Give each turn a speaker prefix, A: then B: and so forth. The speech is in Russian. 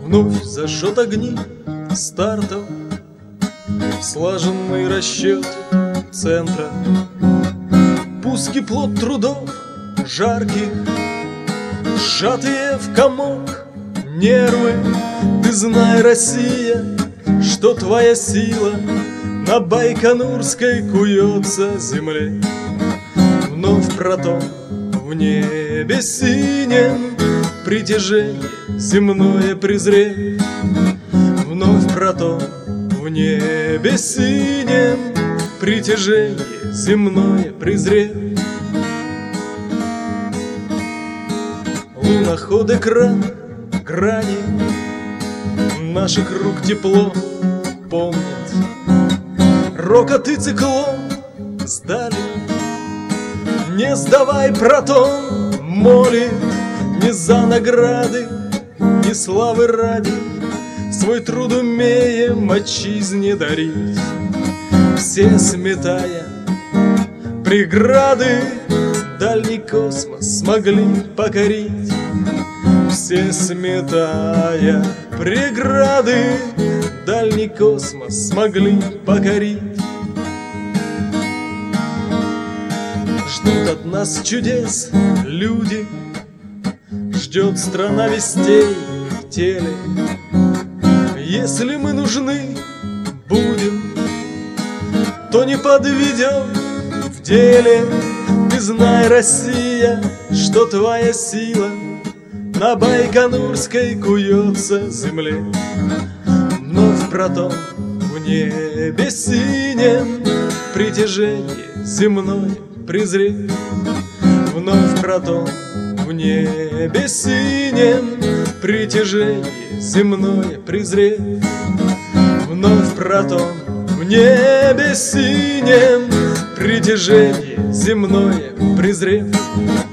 A: Вновь зажжет огни стартов, слаженный расчет центра. Пуски плод трудов жарких, сжатые в комок нервы. Ты знай, Россия, что твоя сила на байконурской куется земле. Вновь про то в небе синем притяжение земное презрев. Вновь про то в небе синем притяжение земное презрев. Луноход экран грани наших рук тепло помнит. Рокот и циклон сдали. Не сдавай, протон молит. Не за награды, не славы ради свой труд умеем отчизне дарить. Все сметая преграды, дальний космос смогли покорить. Все сметая преграды, дальний космос смогли покорить. Ждут от нас чудес люди, ждет страна вестей в теле. Если мы нужны будем, то не подведем в деле. Ты знай, Россия, что твоя сила на байконурской куется земле. Вновь про то в небе синем притяжение земное презрев. Вновь про то в небе синем притяжение земное презрев. Вновь про то в небе синем притяжение земное презрев.